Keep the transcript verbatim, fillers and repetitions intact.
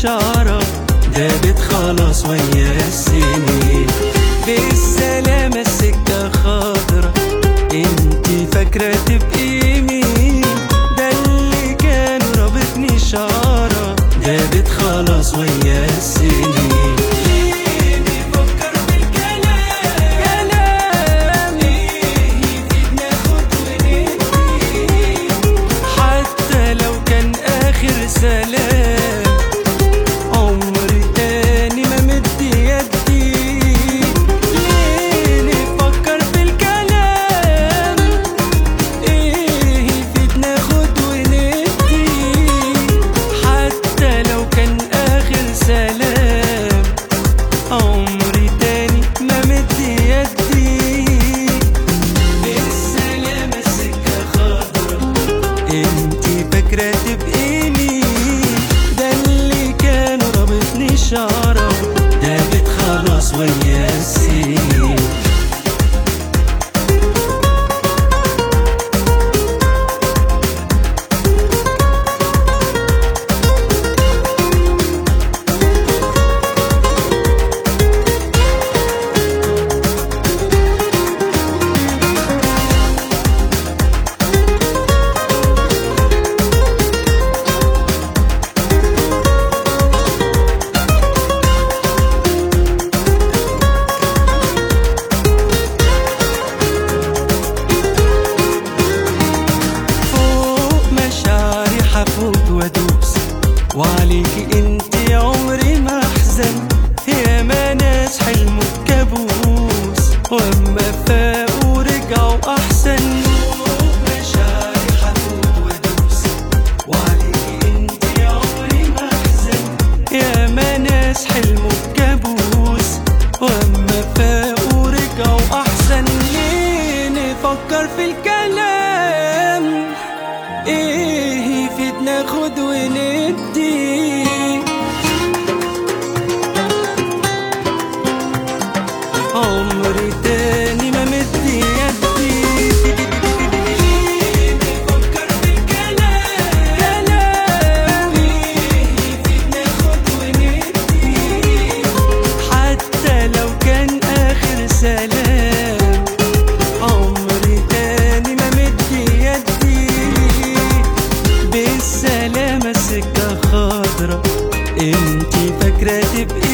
إشارة دابت خلاص ويا السنين. بالسلامة السكة خضرا، انتي فاكرة تبقي مين؟ ده اللي كان رابطني إشارة دابت خلاص ويا السنين. ليه بيفكر بالكلام؟ كلام ليه يفيد ناخد وندي؟ حتى لو كان آخر سلام عمري تاني ما مد يدي. ليه نفكر بالكلام؟ ايه يفيد ناخد وندي؟ حتى لو كان آخر سلام عمري تاني ما مد يدي. بالسلامة السكة خضرا، انتي فاكرة تبقي مين؟ ده اللي كان رابطني إشارة دابت خلاص ويا السنين. هفوت وادوس وعليكي انتي عمري ما احزن. ياما ناس حلموا بكابوس واما فاقوا رجعوا احسن. مشاعري هفوت وادوس وعليكي انتي عمري ما احزن. ياما ناس حلموا بكابوس واما فاقوا رجعوا احسن. ليه نفكر في الكلام؟ ايه يفيد ناخد وندي؟ عمري تاني ما مد يدي. ليه نفكر في الكلام؟ كلام ايه يفيد ناخد وندي؟ حتى لو كان آخر سلام عمري تاني ما مد يدي. بالسلامة السكة خضرا، انتي فاكرة تبقي